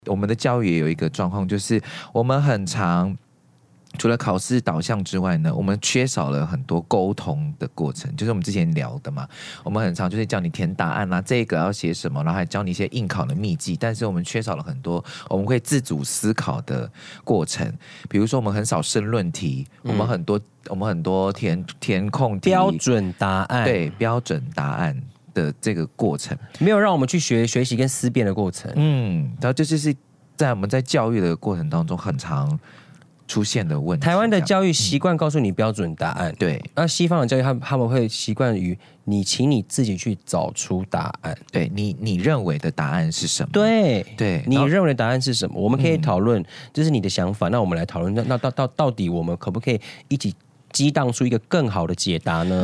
我们的教育也有一个状况，就是我们很常除了考试导向之外呢，我们缺少了很多沟通的过程，就是我们之前聊的嘛。我们很常就是叫你填答案啊，这个要写什么，然后还教你一些应考的秘籍，但是我们缺少了很多我们会自主思考的过程。比如说，我们很少申论题，我们很多填空题， 标准答案， 对，标准答案的这个过程， 没有让我们去学习跟思辨的过程。 然后这就是在我们在教育的过程当中很常出现的问题。 台湾的教育习惯告诉你标准答案， 对， 而西方的教育他们会习惯于请你自己去找出答案。 对，你认为的答案是什么？ 对，你认为的答案是什么？我们可以讨论，这是你的想法，那我们来讨论，那到底我们可不可以一起激荡出一个更好的解答呢？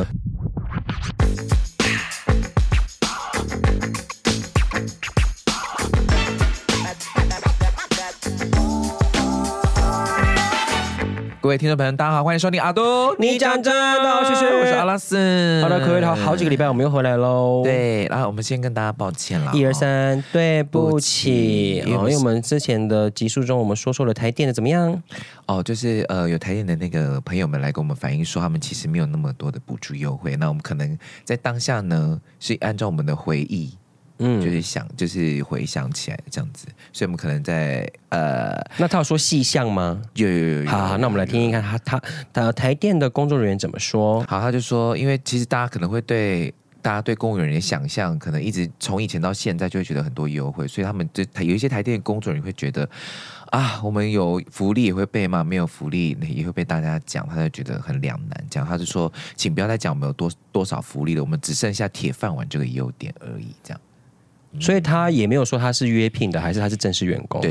各位听众朋友，大家好，欢迎收听阿都你讲真的， 我是阿拉斯。 好的，各位好几个礼拜我们又回来喽。 对，然后我们先跟大家抱歉啦 ，1、2、3，对不起，因为我们之前的集数中我们说了台电的怎么样？ 就是有台电的那个朋友们来跟我们反映说，他们其实没有那么多的补助优惠。那我们可能在当下呢，是按照我们的回忆。就是回想起来这样子，所以我们可能在那他有说细项吗？ 有。 好，那我们来听听看他台电的工作人员怎么说。 好，他就说，因为其实大家可能会大家对公务人员的想象，可能一直从以前到现在就会觉得很多优惠，所以他们有一些台电的工作人员会觉得啊，我们有福利也会被骂，没有福利也会被大家讲，他就觉得很两难。这样，他就说，请不要再讲我们有多少福利了，我们只剩下铁饭碗这个优点而已，这样。 所以他也没有说他是约聘的，还是他是正式员工。 对。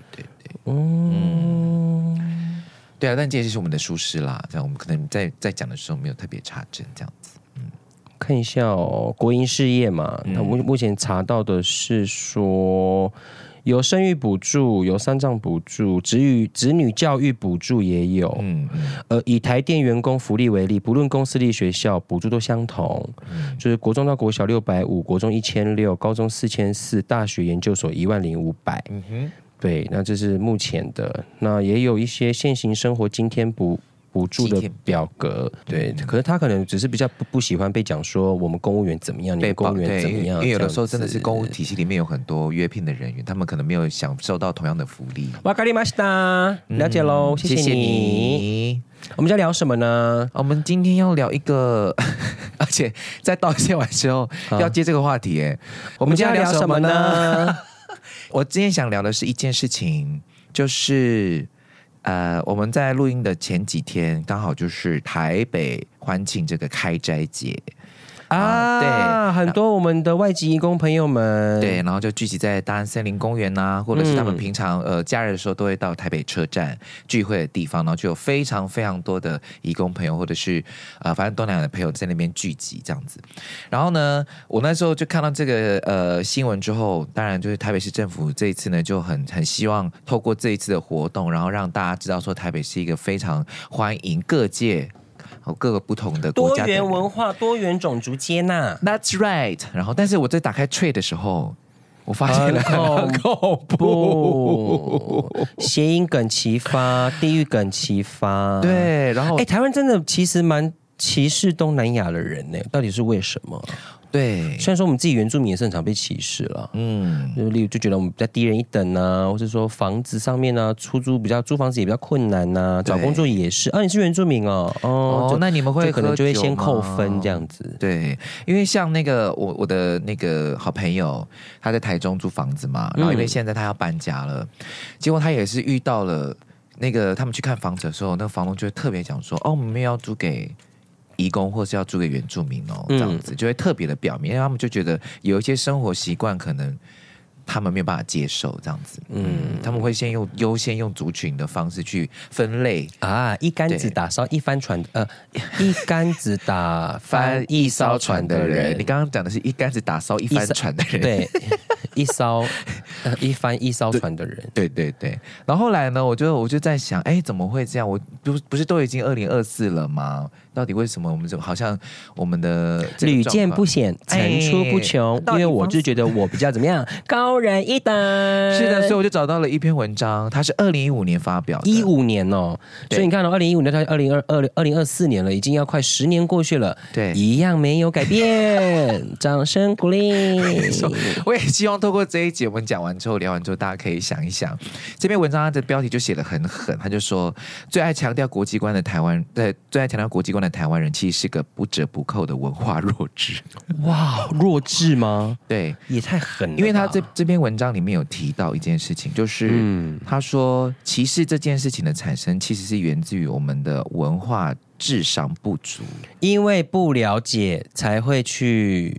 对啊，但这也是我们的疏失啦。这样我们可能在讲的时候没有特别查证，这样子。 看一下国营事业嘛，那目前查到的是说有生育补助，有丧葬补助，子女教育补助也有。以台电员工福利为例，不论公私立学校补助都相同，就是国中到国小650，国中1600，高中4400，大学研究所10500。对，那这是目前的。那也有一些现行生活津贴补助的表格，对，可是他可能只是比较不喜欢被讲说我们公务员怎么样，你们公务员怎么样， 因为有的时候真的是公务体系里面有很多约聘的人员，他们可能没有享受到同样的福利。 わかりました，了解喽，谢谢你。我们要聊什么呢？ 我们今天要聊一个，而且在道歉完之后要接这个话题耶。我们今天要聊什么呢？我今天想聊的是一件事情，就是我们在录音的前几天，刚好就是台北欢庆这个开斋节对，很多我们的外籍移工朋友们， 对，然后就聚集在大安森林公园啊，或者是他们平常假日的时候都会到台北车站聚会的地方，然后就有非常非常多的移工朋友，或者是反正东南亚的朋友在那边聚集这样子。然后呢，我那时候就看到这个新闻之后，当然就是台北市政府这一次呢就很希望透过这一次的活动，然后让大家知道说台北是一个非常欢迎各界。各个不同的国家的多元文化、多元种族接纳 ，That's right。然后，但是我在打开 Trade 的时候，我发现了很恐怖， 谐音梗齐发，地域梗齐发。 对，然后台湾真的其实蛮歧视东南亚的人呢，到底是为什么？ 对， 虽然说我们自己原住民也是很常被歧视了，例如就觉得我们比较低人一等啊，或者说房子上面啊，租房子也比较困难啊，找工作也是你是原住民那你们会可能就会先扣分这样子。 对，因为像那个我的那个好朋友，他在台中租房子嘛，然后因为现在他要搬家了，结果他也是遇到了那个他们去看房子的时候，那个房东就会特别讲说，我们要租给移工或是要租给原住民这样子就会特别的表明，因为他们就觉得有一些生活习惯可能他们没有办法接受这样子，他们会优先用族群的方式去分类一竿子打烧一帆船，一竿子打翻一艘船的人。 你刚刚讲的是一竿子打烧一帆船的人， 对， 一帆一艘船的人。 对对对。然后后来呢，我就在想，怎么会这样？我不是都已经2024了吗？到底为什么我们好像我们的屡见不鲜，层出不穷？因为我就觉得我比较怎么样，高人一等。 是的，所以我就找到了一篇文章，它是2015年发表的。 15年哦，所以你看到2015年到2024年了，已经要快10年过去了， 对， 一样没有改变，掌声鼓励。 我也希望透过这一集我们讲完之后聊完之后，大家可以想一想，这篇文章它的标题就写得很狠，他就说最爱强调国际观的台湾人其实是个不折不扣的文化弱智。 哇，弱智吗？ 对， 也太狠了吧。 因为他这篇文章里面有提到一件事情，就是他说歧视这件事情的产生其实是源自于我们的文化智商不足， 因为不了解才会去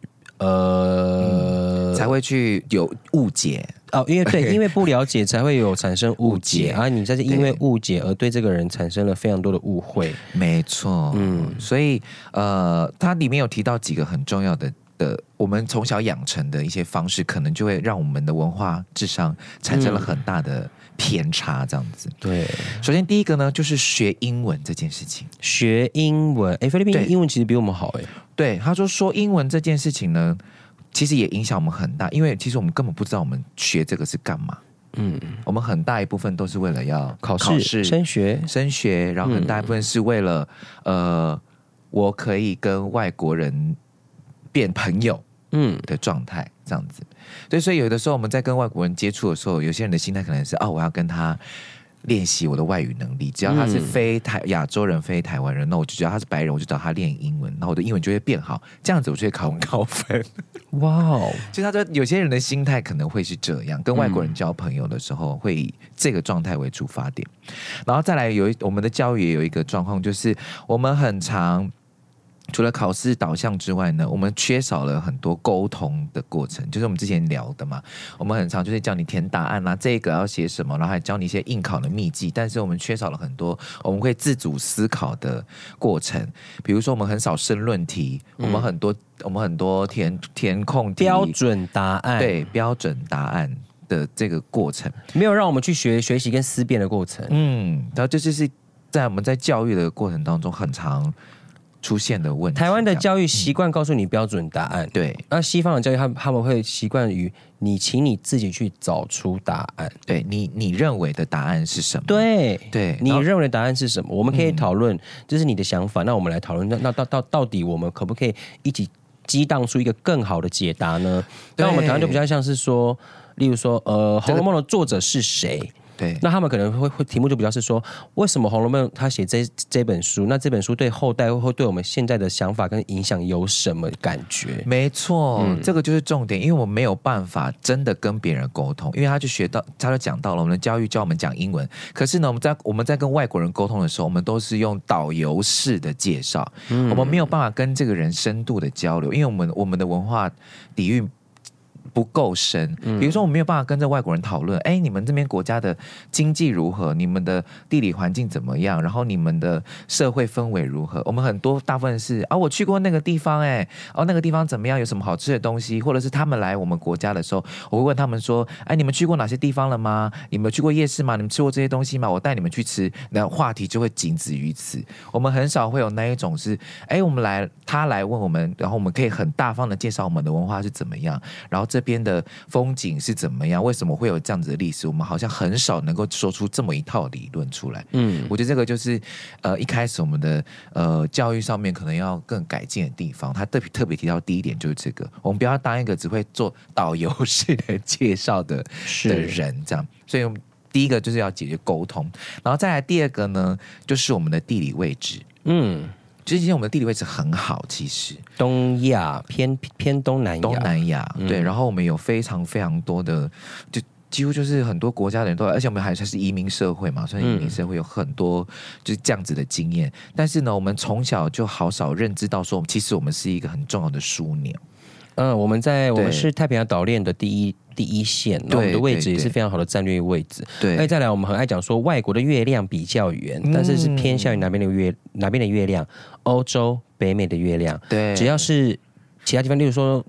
有误解。 因为不了解才会有产生误解啊！你在这因为误解而对这个人产生了非常多的误会， 没错。所以它里面有提到几个很重要的我们从小养成的一些方式，可能就会让我们的文化智商产生了很大的偏差，这样子。 对， 首先第一个呢，就是学英文这件事情。 学英文，菲律宾英文其实比我们好哎。 对，他说英文这件事情呢，其实也影响我们很大，因为其实我们根本不知道我们学这个是干嘛。我们很大一部分都是为了要考试、升学，然后很大一部分是为了我可以跟外国人变朋友的状态，这样子。对，所以有的时候我们在跟外国人接触的时候，有些人的心态可能是我要跟他练习我的外语能力，只要他是非亚洲人、非台湾人，那我就觉得他是白人，我就找他练英文，然后我的英文就会变好，这样子我就会考很高分。 哇哦！ 就他说有些人的心态可能会是这样，跟外国人交朋友的时候会以这个状态为出发点，然后再来我们的教育也有一个状况，就是我们很常除了考试导向之外呢，我们缺少了很多沟通的过程，就是我们之前聊的嘛。我们很常就是叫你填答案啊，这个要写什么，然后还教你一些应考的秘籍，但是我们缺少了很多我们会自主思考的过程。比如说，我们很少申论题，我们很多填空题， 标准答案， 对，标准答案的这个过程， 没有让我们去学习跟思辨的过程。 然后这就是在我们在教育的过程当中很常出现的问题。 台湾的教育习惯告诉你标准答案， 对。 那西方的教育他们会习惯于请你自己去找出答案。 对，你认为的答案是什么？ 对， 你认为的答案是什么？我们可以讨论，这是你的想法。那我们来讨论，那到底我们可不可以一起激荡出一个更好的解答呢？那我们台湾就比较像是说，例如说，《红楼梦》的作者是谁？ 对， 那他们可能会题目就比较是说，为什么《红楼梦》他写这本书？那这本书对后代会对我们现在的想法跟影响有什么感觉？ 没错，这个就是重点，因为我们没有办法真的跟别人沟通，因为他就讲到了我们的教育教我们讲英文，可是呢，我们在跟外国人沟通的时候，我们都是用导游式的介绍，我们没有办法跟这个人深度的交流，因为我们的文化底蕴不够深，比如说我们没有办法跟着外国人讨论，你们这边国家的经济如何，你们的地理环境怎么样，然后你们的社会氛围如何，我们大部分是我去过那个地方，那个地方怎么样，有什么好吃的东西，或者是他们来我们国家的时候，我会问他们说，你们去过哪些地方了吗？你们去过夜市吗？你们吃过这些东西吗？我带你们去吃，那话题就会仅止于此。我们很少会有那一种是，他来问我们，然后我们可以很大方的介绍我们的文化是怎么样，然后这边的风景是怎么样，为什么会有这样子的历史，我们好像很少能够说出这么一套理论出来。我觉得这个就是一开始我们的教育上面可能要更改进的地方。他特别提到第一点就是这个，我们不要当一个只会做导游式的介绍的人，这样。所以第一个就是要解决沟通，然后再来第二个呢，就是我们的地理位置。就是其实我们的地理位置很好，其实东亚偏东南亚， 对。然后我们有非常非常多的，就几乎就是很多国家的人都来，而且我们还是移民社会嘛，所以移民社会有很多就是这样子的经验。但是呢，我们从小就好少认知到说，其实我们是一个很重要的枢纽。 我们是太平洋岛链的第一线，我们的位置也是非常好的战略位置。 对， 再来我们很爱讲说外国的月亮比较圆，但是偏向于哪边的月亮？欧洲、北美的月亮。 对， 只要是其他地方，例如说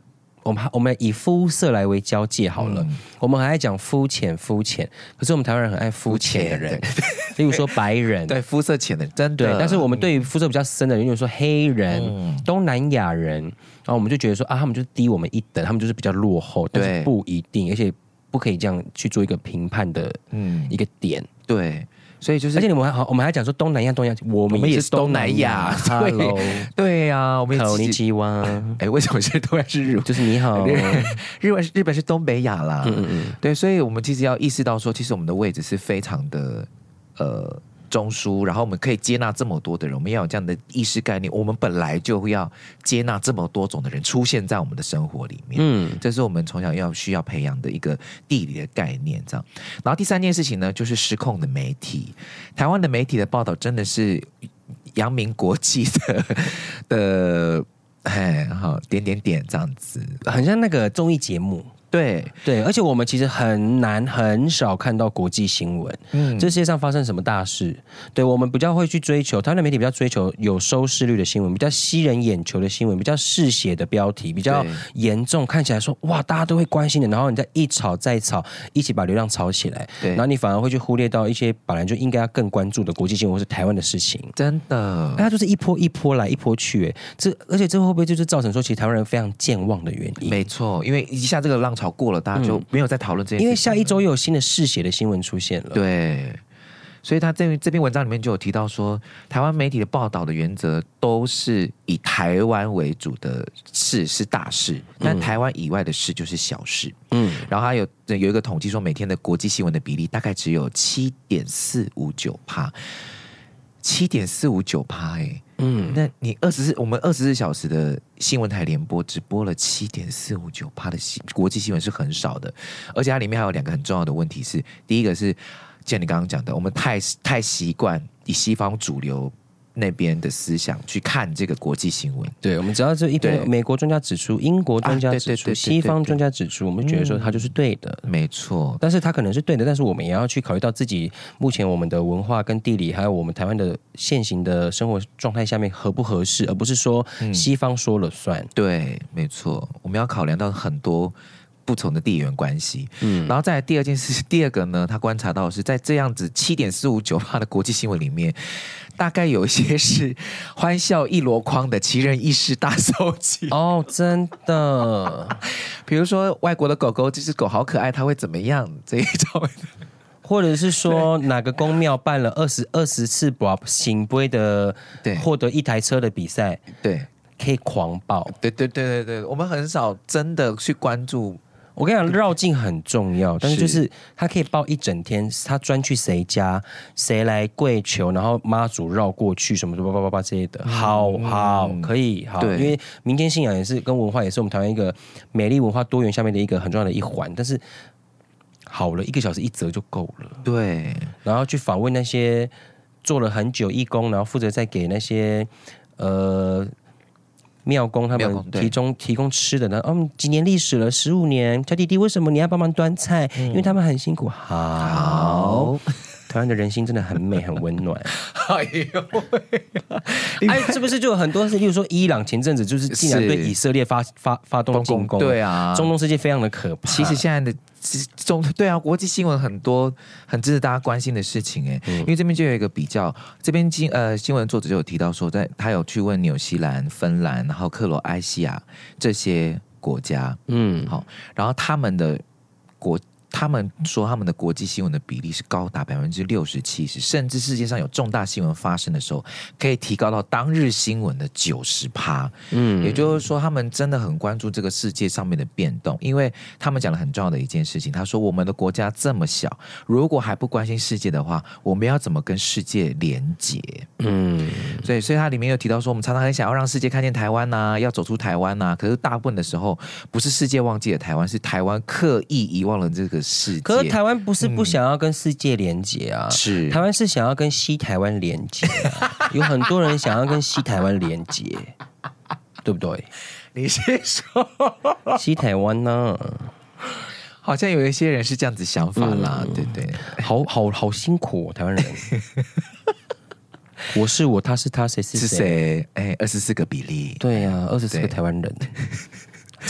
我们以肤色来为交界好了，我们很爱讲肤浅，可是我们台湾人很爱肤浅的人，例如说白人， 对肤色浅的人真的， 对，但是我们对于肤色比较深的人，例如说黑人、东南亚人，然后我们就觉得说啊，他们就是低我们一等，他们就是比较落后，但是不一定，而且不可以这样去做一个评判的一个点， 对。所以就是， 而且我们还讲说东南亚，我们也是东南亚。Hello， 对呀，我们口尼基哇， 为什么是突然是日文？ 就是你好， 日本是东北亚啦。对，所以我们其实要意识到说，其实我们的位置是非常的中枢，然后我们可以接纳这么多的人，我们要有这样的意识概念，我们本来就要接纳这么多种的人出现在我们的生活里面。这是我们从小需要培养的一个地理的概念。这样，然后第三件事情呢，就是失控的媒体。台湾的媒体的报道真的是扬名国际的，好点这样子， 很像那个综艺节目。对，而且我们其实很少看到国际新闻，这世界上发生什么大事，对，我们比较会去追求，台湾的媒体比较追求有收视率的新闻，比较吸人眼球的新闻，比较嗜血的标题，比较严重，看起来说哇大家都会关心的，然后你再一炒再炒，一起把流量炒起来，然后你反而会去忽略到一些本来就应该要更关注的国际新闻或是台湾的事情， 真的， 它就是一波来一波去，而且这会不会就是造成说其实台湾人非常健忘的原因？ 没错，因为一下这个浪潮过了，大家就没有再讨论这件事情， 因为下一周又有新的嗜血的新闻出现了。 对，所以他这篇文章里面就有提到说，台湾媒体的报道的原则都是以台湾为主的事是大事，但台湾以外的事就是小事。然后他有一个统计说，每天的国际新闻的比例大概只有7.459%，7.459%那你我们24小时的新闻台联播只播了7.459%的国际新闻是很少的，而且它里面还有2个很重要的问题是，第一个是像你刚刚讲的，我们太习惯以西方主流那边的思想去看这个国际新闻， 对，我们只要这一边美国专家指出，英国专家指出，西方专家指出，我们觉得说它就是对的， 没错。 但是它可能是对的，但是我们也要去考虑到自己目前我们的文化跟地理，还有我们台湾的现行的生活状态下面合不合适，而不是说西方说了算。 对，没错，我们要考量到很多不同的地缘关系，然后再来第二个呢，他观察到的是在这样子7.459%的国际新闻里面，大概有一些是欢笑一箩筐的奇人异事大搜集哦，真的， 比如说外国的狗狗，这只狗好可爱，它会怎么样这一种。 或者是说哪个宫庙办了20次醒杯的，获得1台车的比赛，对，可以狂爆， 对，我们很少真的去关注。 我跟你讲，绕境很重要，但是就是他可以报一整天，他专去谁家，谁来跪求，然后妈祖绕过去，什么什么叭这些的，好，可以好，因为民间信仰也是跟文化也是我们台湾一个美丽文化多元下面的一个很重要的一环，但是好了，1个小时1则就够了， 对，然后去访问那些做了很久义工，然后负责再给那些庙公他们提供吃的呢，几年历史了，15年，小弟弟为什么你要帮忙端菜？因为他们很辛苦。好，台湾的人心真的很美，很温暖。哎呦，是不是就有很多事？例如说伊朗前阵子就是竟然对以色列发动进攻， 对啊， 中东世界非常的可怕。 其实现在的对啊，国际新闻很多很值得大家关心的事情因为这边就有一个比较，这边新闻作者就有提到说，他有去问纽西兰、芬兰，然后克罗埃西亚这些国家，好，然后他们说他们的国际新闻的比例是高达60%-70%，甚至世界上有重大新闻发生的时候，可以提高到当日新闻的90%。也就是说，他们真的很关注这个世界上面的变动，因为他们讲了很重要的一件事情。他说，我们的国家这么小，如果还不关心世界的话，我们要怎么跟世界连结？所以他里面有提到说，我们常常很想要让世界看见台湾啊，要走出台湾啊，可是大部分的时候，不是世界忘记了台湾，是台湾刻意遗忘了这个世界。 可是台湾不是不想要跟世界连结啊，是台湾是想要跟西台湾连结有很多人想要跟西台湾连结，对不对？ 你先说西台湾呢？ 好像有一些人是这样子想法啦，对， 好辛苦台湾人。我是我，他是他，谁是谁？ 是谁？24个比例， 对啊，24个台湾人。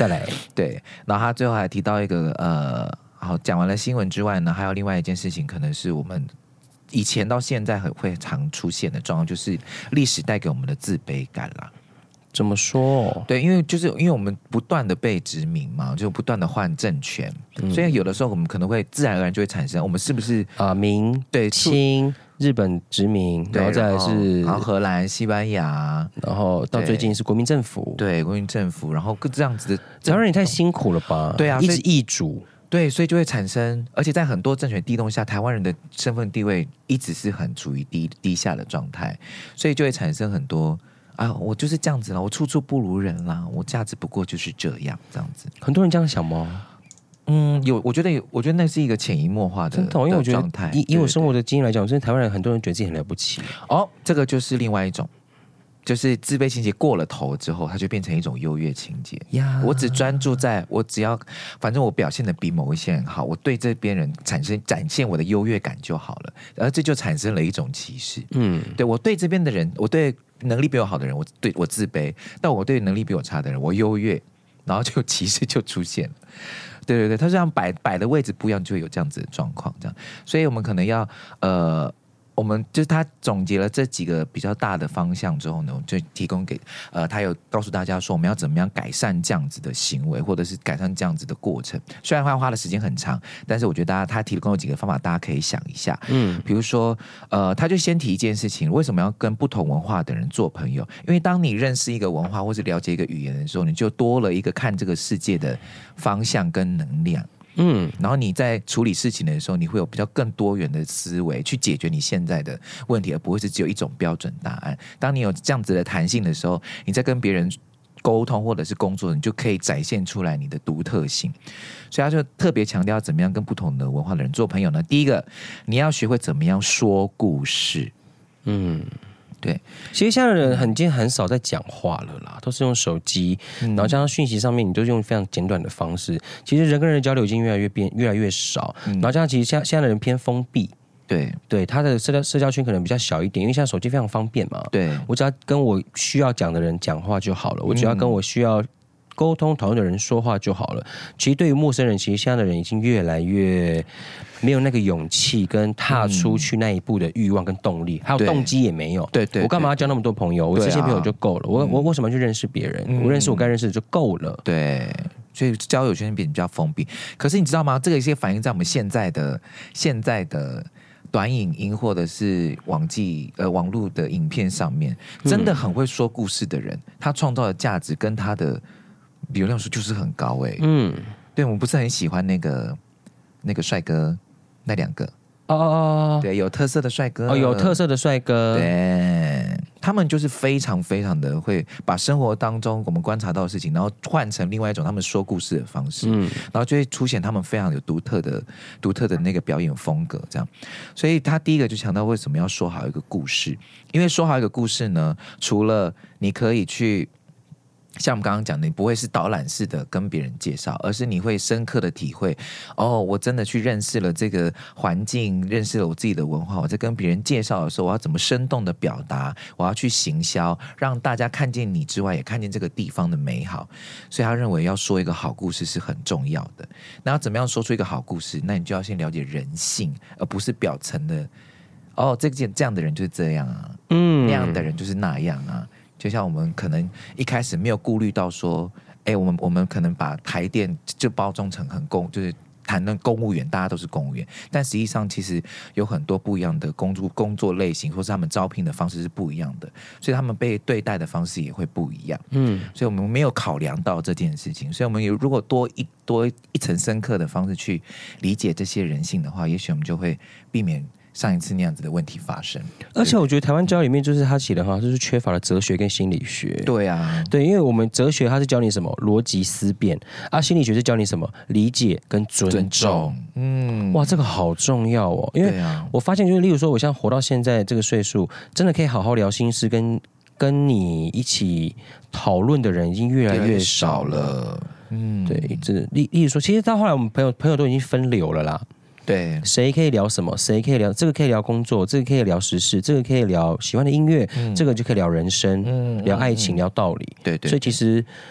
再来， 对，然后他最后还提到一个好，讲完了新闻之外呢，还有另外一件事情，可能是我们以前到现在很会常出现的状况，就是历史带给我们的自卑感啦。 怎么说？ 对，因为我们不断的被殖民嘛，就不断的换政权，所以有的时候我们可能会自然而然就会产生，我们是不是明对清日本殖民，然后再来是然后荷兰、西班牙， 然后到最近是国民政府， 对国民政府，然后这样子的， 台湾人也太辛苦了吧？ 对啊， 一直易主。 对，所以就会产生，而且在很多政权地动下，台湾人的身份地位一直是很处于低下的状态，所以就会产生很多我就是这样子了，我处处不如人啦，我价值不过就是这样子。 很多人这样想吗？ 我觉得那是一个潜移默化的真的，因为我觉得以我生活的经验来讲，真的台湾人很多人觉得自己很了不起。 这个就是另外一种。就是自卑情节过了头之后，它就变成一种优越情节。我只专注在我只要，反正我表现的比某一些人好，我对这边人展现我的优越感就好了，而这就产生了一种歧视。对我对这边的人，我对能力比我好的人，我自卑；但我对能力比我差的人，我优越，然后就歧视就出现了。对，他这样摆的位置不一样，就会有这样子的状况。这样，所以我们可能要我们就是他总结了这几个比较大的方向之后呢，就提供给他有告诉大家说我们要怎么样改善这样子的行为，或者是改善这样子的过程。虽然花的时间很长，但是我觉得他提供了几个方法，大家可以想一下。比如说他就先提一件事情，为什么要跟不同文化的人做朋友？因为当你认识一个文化或是了解一个语言的时候，你就多了一个看这个世界的方向跟能量。然后你在处理事情的时候，你会有比较更多元的思维去解决你现在的问题，而不会是只有一种标准答案。当你有这样子的弹性的时候，你在跟别人沟通或者是工作，你就可以展现出来你的独特性。所以他就特别强调怎么样跟不同的文化的人做朋友呢？第一个，你要学会怎么样说故事。对， 其实现在的人很少在讲话了啦，都是用手机，然后加上讯息上面，你都用非常简短的方式。其实人跟人的交流已经越来越少，然后加上其实现在的人偏封闭。对，他的社交圈可能比较小一点，因为现在手机非常方便嘛。 对， 我只要跟我需要讲的人讲话就好了，我只要跟我需要沟通讨论的人说话就好了。其实对于陌生人，其实现在的人已经越来越没有那个勇气跟踏出去那一步的欲望跟动力，还有动机也没有。 对， 我干嘛要交那么多朋友？我这些朋友就够了。我为什么要去认识别人？我认识我该认识的就够了。 对，所以交友圈比较封闭。可是你知道吗？这个一些反映在我们现在的短影音或者是网络的影片上面，真的很会说故事的人，他创造的价值跟他的流量数就是很高对，我们不是很喜欢那个帅哥那两个对，有特色的帅哥有特色的帅哥， 对，他们就是非常非常的会把生活当中我们观察到的事情，然后换成另外一种他们说故事的方式，然后就会出现他们非常有独特的那个表演风格，这样。所以他第一个就强调为什么要说好一个故事，因为说好一个故事呢，除了你可以去像我们刚刚讲的，你不会是导览式的跟别人介绍，而是你会深刻的体会我真的去认识了这个环境，认识了我自己的文化，我在跟别人介绍的时候，我要怎么生动的表达，我要去行销，让大家看见你之外也看见这个地方的美好。所以他认为要说一个好故事是很重要的。那要怎么样说出一个好故事？那你就要先了解人性，而不是表层的这样的人就是这样啊，那样的人就是那样啊。就像我们可能一开始没有顾虑到说，我们可能把台电就包装成就是谈论公务员，大家都是公务员，但实际上其实有很多不一样的工作类型，或是他们招聘的方式是不一样的，所以他们被对待的方式也会不一样。所以我们没有考量到这件事情，所以我们如果多一层深刻的方式去理解这些人性的话，也许我们就会避免上一次那样子的问题发生。 而且我觉得台湾教育里面就是他写的话，就是缺乏了哲学跟心理学。 对啊， 对，因为我们哲学它是教你什么逻辑思辨，心理学是教你什么理解跟尊重。哇，这个好重要哦。因为我发现就是，例如说，我像活到现在这个岁数，真的可以好好聊心事，跟你一起讨论的人已经越来越少了。对，例如说，其实到后来我们朋友都已经分流了啦。 对， 谁可以聊什么？谁可以聊这个？可以聊工作，这个可以聊时事，这个可以聊喜欢的音乐，这个就可以聊人生，聊爱情，聊道理。 对， 所以其实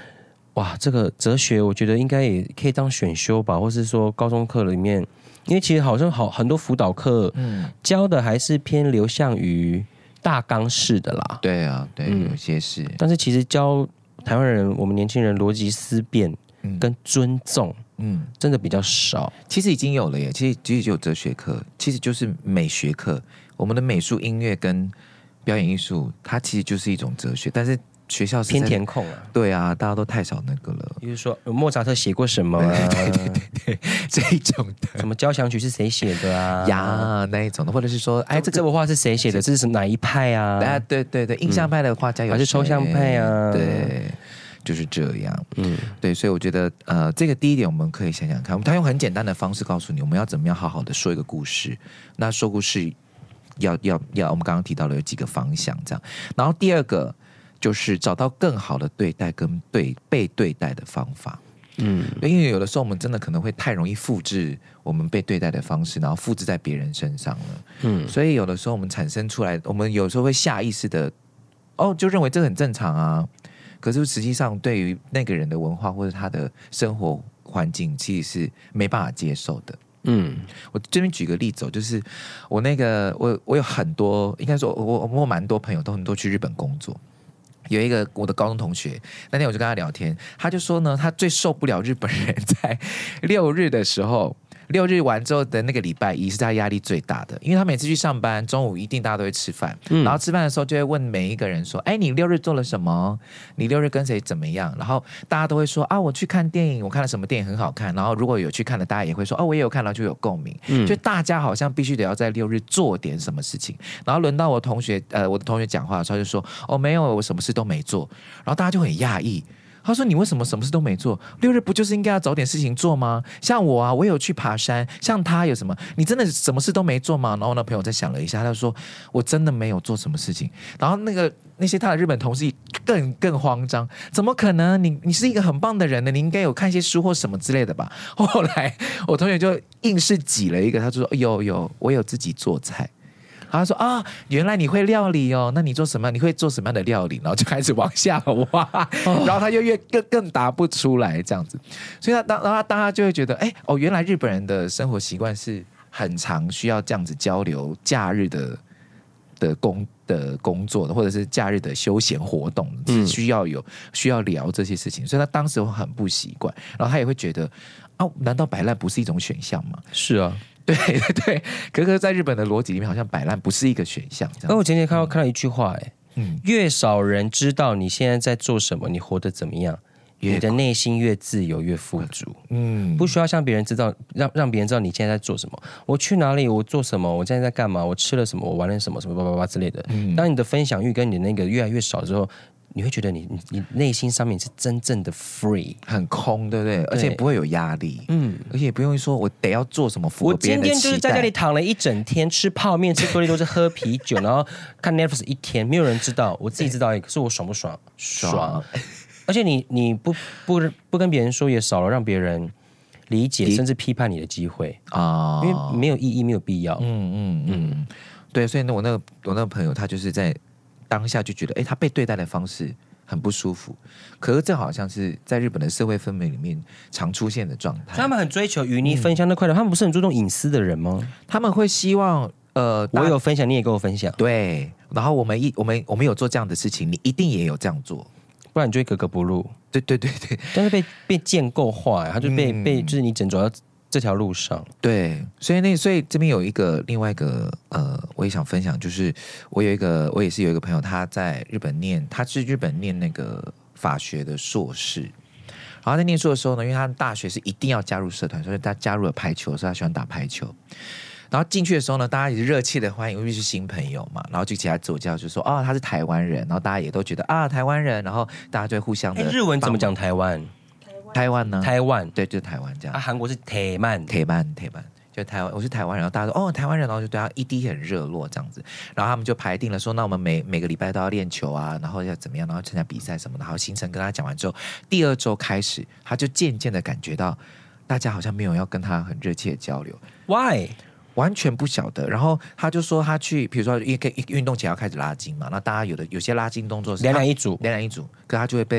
哇，这个哲学我觉得应该也可以当选修吧，或是说高中课里面，因为其实好像很多辅导课，教的还是偏流向于大纲式的啦。 对啊，对，有些是。 但是其实教台湾人，我们年轻人逻辑思辨跟尊重，真的比较少。 其实已经有了耶，其实就有哲学课，其实就是美学课。我们的美术、音乐跟表演艺术，它其实就是一种哲学，但是学校是偏填空啊。 对啊，大家都太少那个了。 比如说莫扎特写过什么啊？ 对，这一种的。 什么交响曲是谁写的啊？ 呀，那一种的，或者是说，哎，这幅画是谁写的？这是哪一派啊？ 啊，对对对，印象派的画家有还是抽象派啊？ 对。就是这样，对，所以我觉得，这个第一点我们可以想想看，他用很简单的方式告诉你，我们要怎么样好好的说一个故事。那说故事要，我们刚刚提到了有几个方向，这样。然后第二个就是找到更好的对待跟被对待的方法。因为有的时候我们真的可能会太容易复制我们被对待的方式，然后复制在别人身上了。所以有的时候我们产生出来，我们有时候会下意识的，就认为这很正常啊。可是实际上，对于那个人的文化或者他的生活环境，其实是没办法接受的。我这边举个例子，就是我有很多，应该说我蛮多朋友都很多去日本工作。有一个我的高中同学，那天我就跟他聊天，他就说呢，他最受不了日本人在6日的时候。6日完之后的那个礼拜一是他压力最大的，因为他每次去上班，中午一定大家都会吃饭，然后吃饭的时候就会问每一个人说：“哎，你6日做了什么？你6日跟谁怎么样？”然后大家都会说：“啊，我去看电影，我看了什么电影很好看。”然后如果有去看的，大家也会说：“哦，我也有看到，就有共鸣。”就大家好像必须得要在6日做点什么事情。然后轮到我的同学讲话的时候，就说：“哦，没有，我什么事都没做。”然后大家就很讶异。他说：“你为什么什么事都没做？6日不就是应该要找点事情做吗？像我啊，我有去爬山，像他有什么？你真的什么事都没做吗？”然后那朋友再想了一下，他就说：“我真的没有做什么事情。”然后那些他的日本同事更慌张，怎么可能？你是一个很棒的人呢，你应该有看一些书或什么之类的吧？后来我同学就硬是挤了一个，他就说：“有，我有自己做菜。”他说啊，原来你会料理哦，那你做什么？你会做什么样的料理？然后就开始往下挖，然后他就更答不出来这样子，所以当他就会觉得，原来日本人的生活习惯是很常需要这样子交流，假日的工作的，或者是假日的休闲活动，是需要聊这些事情，所以他当时很不习惯，然后他也会觉得难道摆烂不是一种选项吗？ 是啊。 对，可是在日本的逻辑里面，好像摆烂不是一个选项。 我前天看到一句话，越少人知道你现在在做什么，你活得怎么样，你的内心越自由，越富足。不需要向别人知道，让别人知道你现在在做什么。我去哪里？我做什么？我现在在干嘛？我吃了什么？我玩了什么？什么叭叭叭之类的。当你的分享欲跟你的那个越来越少之后，你会觉得你内心上面是真正的 free， 很空，对不对？而且不会有压力，而且也不用说我得要做什么符合别人的期待。 我今天就是在家里躺了一整天，吃泡面、吃多利多汁、喝啤酒，然后看 Netflix 一天，没有人知道，我自己知道，可是我爽不爽？爽。而且你不跟别人说，也少了让别人理解甚至批判你的机会啊，因为没有意义，没有必要。 对，所以我那个朋友，他就是在当下就觉得，他被对待的方式很不舒服。可是这好像是在日本的社会氛围里面常出现的状态。 他们很追求与你分享的快乐，他们不是很注重隐私的人吗？ 他们会希望我有分享，你也跟我分享。 对，然后我们有做这样的事情，你一定也有这样做， 不然你就会格格不入。 对。 但是被建构化，他就被就是你整走到这条路上。 对，所以这边有另外一个我也想分享，就是我也是有一个朋友，他在日本念那个法学的硕士。然后在念书的时候呢，因为他大学是一定要加入社团，所以他加入了排球，所以他喜欢打排球。然后进去的时候呢，大家也热切的欢迎，因为是新朋友嘛。然后就其他自我介绍就说他是台湾人，然后大家也都觉得台湾人，然后大家就会互相的。 日文怎么讲台湾？ 台湾呢？ 台湾， 对，就是台湾这样。 韩国是台湾， 就台湾，我是台湾人，然后大家说台湾人，然后就对他一滴很热络这样子。然后他们就排定了说，那我们每个礼拜都要练球啊，然后要怎么样，然后参加比赛什么的。然后行程跟他讲完之后，第2周开始，他就渐渐的感觉到大家好像没有要跟他很热切的交流。 Why？ 完全不晓得。然后他就说他去，比如说运动前要开始拉筋嘛，那大家有些拉筋动作是两两一组， 可他就会被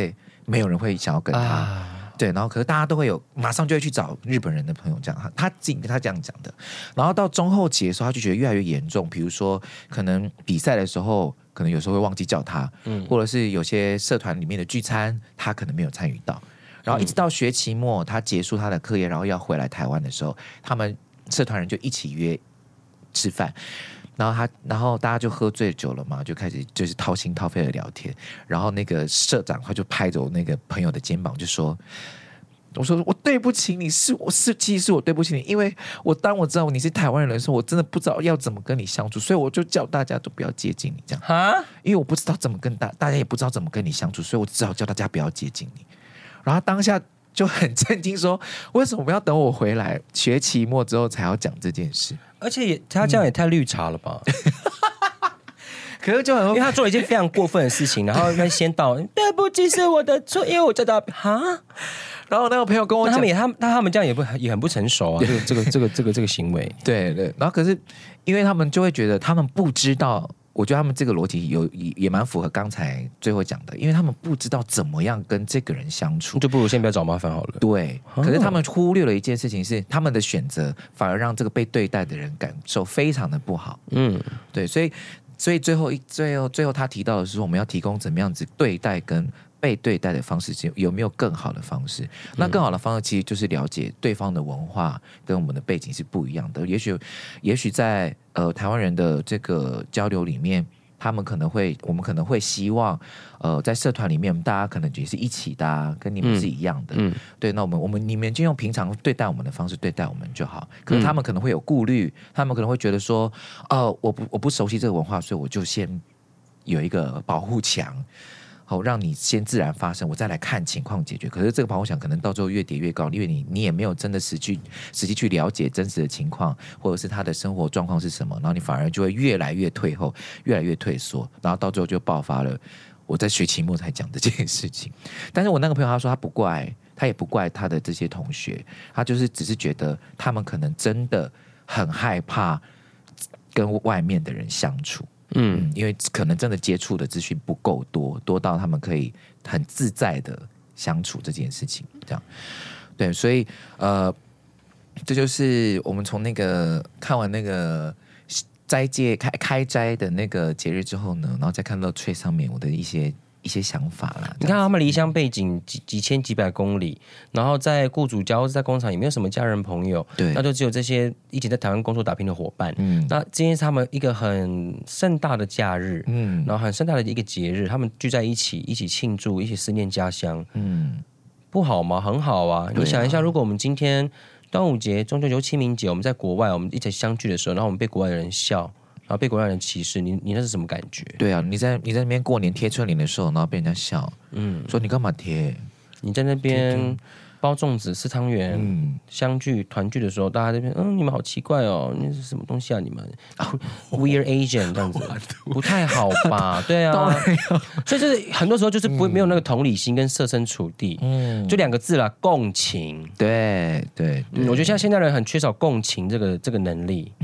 没有人会想要跟他。对，然后可是大家都会有，马上就会去找日本人的朋友这样，他这样讲的。然后到中后期的时候，他就觉得越来越严重，比如说可能比赛的时候，可能有时候会忘记叫他，或者是有些社团里面的聚餐，他可能没有参与到。然后一直到学期末，他结束他的课业，然后要回来台湾的时候，他们社团人就一起约吃饭。然后大家就喝醉酒了嘛，就开始就是掏心掏肺的聊天。然后那个社长他就拍着我那个朋友的肩膀就说：“我说我对不起你，其实是我对不起你，因为当我知道你是台湾人的时候，我真的不知道要怎么跟你相处，所以我就叫大家都不要接近你这样。哈，因为我不知道怎么跟大家也不知道怎么跟你相处，所以我只好叫大家不要接近你。然后当下就很震惊说，为什么要等我回来学期末之后才要讲这件事？ 而且他这样也太绿茶了吧。 可是就很，因为他做了一件非常过分的事情，然后先道对不起是我的错，因为我叫他哈。然后那个朋友跟我讲，他们这样也很不成熟啊，这个行为。 对对，然后可是因为他们就会觉得他们不知道。我觉得他们这个逻辑也蛮符合刚才最后讲的，因为他们不知道怎么样跟这个人相处， 就不如先不要找麻烦好了。 对，可是他们忽略了一件事情是，他们的选择反而让这个被对待的人感受非常的不好。对，所以最后他提到的是，我们要提供怎么样子对待跟被对待的方式，有没有更好的方式？那更好的方式其实就是了解对方的文化跟我们的背景是不一样的。也许在台湾人的这个交流里面，我们可能会希望在社团里面大家可能也是一起的啊，跟你们是一样的。对，那你们就用平常对待我们的方式对待我们就好。可是他们可能会有顾虑，他们可能会觉得说，我不熟悉这个文化，所以我就先有一个保护墙。让你先自然发生，我再来看情况解决。可是这个保护墙可能到最后越叠越高，因为你也没有真的实际去了解真实的情况，或者是他的生活状况是什么，然后你反而就会越来越退后，越来越退缩，然后到最后就爆发了。我在学期末才讲这件事情，但是我那个朋友他说他也不怪他的这些同学，他就是只是觉得他们可能真的很害怕跟外面的人相处。因为可能真的接触的资讯不够多到他们可以很自在的相处这件事情，这样对，所以这就是我们从那个看完那个斋戒开斋的那个节日之后呢，然后再看到翠上面我的一些想法啦。 你看他们离乡背景几千几百公里，然后在雇主家或是在工厂也没有什么家人朋友， 对， 那就只有这些一起在台湾工作打拼的伙伴。那今天是他们一个很盛大的假日，然后很盛大的一个节日，他们聚在一起庆祝，一起思念家乡，不好吗？很好啊！你想一下，如果我们今天端午节、中秋节、清明节，我们在国外，我们一起相聚的时候，然后我们被国外的人笑。然后被国外人歧视，你那是什么感觉？ 对啊，你在那边过年贴春联的时候，然后被人家笑，说你干嘛贴？ 你在那边包粽子、吃汤圆，相聚团聚的时候，大家这边你们好奇怪哦，那是什么东西啊？你们weird Asian 这样子，不太好吧？对啊，所以就是很多时候就是没有那个同理心跟设身处地，就两个字啦，共情。 对， 我觉得现在人很缺少共情这个能力。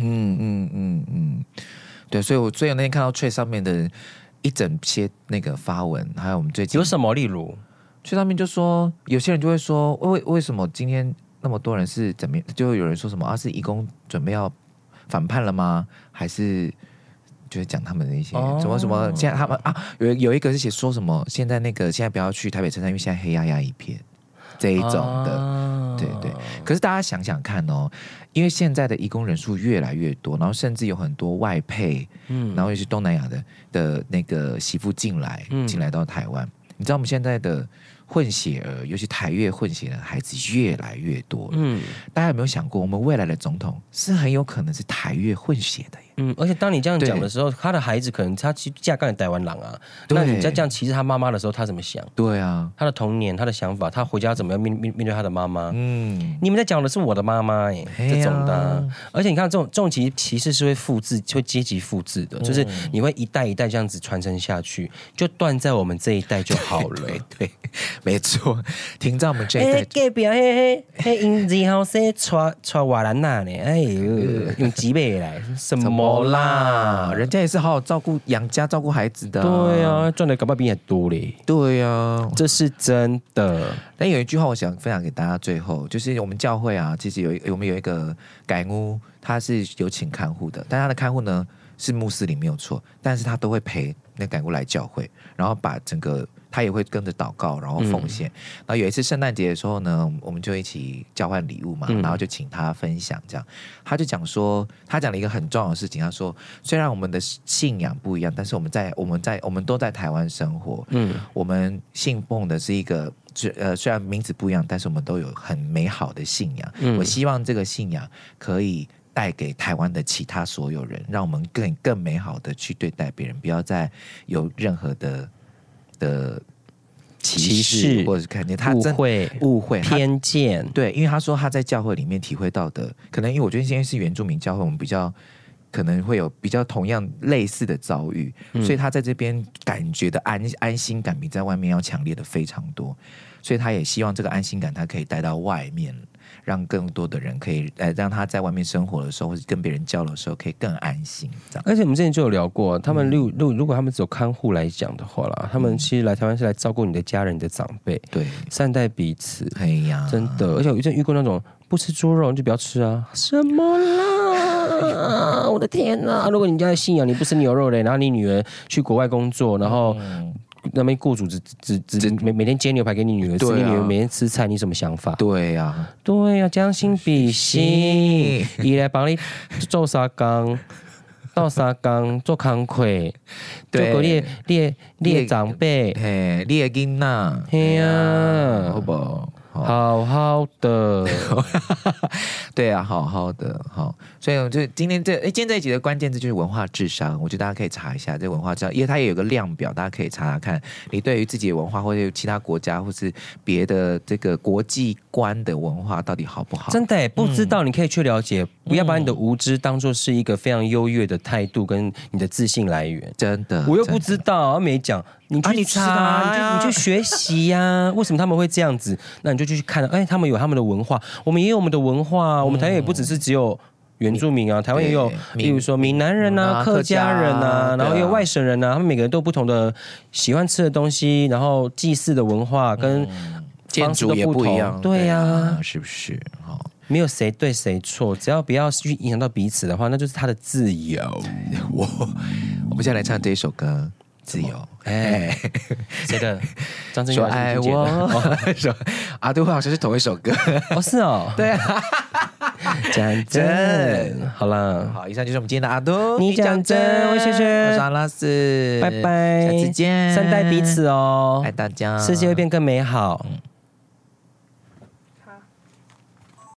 对，所以我最近那天看到Trade上面的一整些那个发文，还有我们最近有什么，例如 Trade上面就说，有些人就会说，为什么今天那么多人是怎么，就有人说什么是移工准备要反叛了吗？还是就是讲他们的一些什么现在他们有一个是写说什么现在不要去台北车站，因为现在黑压压一片这一种的，对。可是大家想想看哦，因为现在的移工人数越来越多，然后甚至有很多外配，然后也是东南亚的那个媳妇进来到台湾，你知道我们现在的混血儿，尤其台越混血的孩子越来越多了。大家有没有想过，我们未来的总统是很有可能是台越混血的耶？ 而且当你这样讲的时候，他的孩子可能他嫁给台湾人啊，那你在这样歧视他妈妈的时候，他怎么想？ 对啊， 他的童年，他的想法，他回家怎么样面对他的妈妈？你们在讲的是我的妈妈这种的。而且你看，这种歧视是会复制，会阶级复制的，就是你会一代一代这样子传承下去，就断在我们这一代就好了。 对，没错，停在我们这一代。 隔壁因然后说带外兰娜呢？哎呦，用几倍来什么？ 没啦，人家也是好好照顾养家、照顾孩子的、 对啊，赚的搞不好比你还多嘞。 对啊， 这是真的。 但有一句话我想分享给大家，最后就是我们教会啊，其实我们有一个改屋，他是有请看护的，但他的看护呢是穆斯林没有错，但是他都会陪那改屋来教会，然后把整个他也会跟着祷告，然后奉献。然后有一次圣诞节的时候呢，我们就一起交换礼物嘛，然后就请他分享这样。他就讲说，他讲了一个很重要的事情，他说虽然我们的信仰不一样，但是我们都在台湾生活，我们信奉的是一个。虽然名字不一样，但是我们都有很美好的信仰。我希望这个信仰可以带给台湾的其他所有人，让我们更美好的去对待别人，不要再有任何的歧视或者是看见他误会偏见。 对，因为他说他在教会里面体会到的，可能因为我觉得现在是原住民教会，我们比较可能会有比较同样类似的遭遇，所以他在这边感觉的安心感比在外面要强烈的非常多，所以他也希望这个安心感他可以带到外面，让更多的人可以让他在外面生活的时候或者跟别人交流的时候可以更安心这样。 而且我们之前就有聊过，他们如果他们只有看护来讲的话啦，他们其实来台湾是来照顾你的家人、你的长辈， 对， 善待彼此。 哎呀， 真的，而且我之前遇过那种不吃猪肉你就不要吃啊，什么啦？我的天哪！如果你家的信仰你不吃牛肉嘞，然后你女儿去国外工作，然后那边雇主只每天煎牛排给你女儿吃，你女儿每天吃菜，你什么想法？ 对呀， 对呀，将心比心，伊来帮你做沙缸。到沙缸做工课，做个你的长辈， 嘿，你的囡仔， 嘿呀， 好不好？ 好好的， 对啊，好好的，好，所以我就今天这一集的关键字就是文化智商，我觉得大家可以查一下这文化智商，因为它也有个量表，大家可以查查看，你对于自己的文化或者其他国家或是别的这个国际观的文化到底好不好？ 真的耶，不知道你可以去了解，不要把你的无知当作是一个非常优越的态度跟你的自信来源。 真的， 我又不知道，他没讲。你去查，你去学习呀、为什么他们会这样子？那你就去看，他们有他们的文化，我们也有我们的文化。我们台湾也不只有原住民啊，台湾也有，例如说闽南人啊、客家人啊，然后也有外省人啊，他们每个人都有不同的喜欢吃的东西，然后祭祀的文化跟建筑也不一样， 对呀， 是不是？ 没有谁对谁错，只要不要去影响到彼此的话，那就是他的自由。 我们现在来唱这一首歌。自由， 谁的？张震岳说爱我，说阿杜好像是同一首歌， 是哦， 对啊， 讲真，好了， 好，以上就是我们今天的阿杜， 你讲真，我谢谢， 我是阿拉斯， 拜拜， 下次见， 善待彼此哦， 爱大家， 世界会变更美好。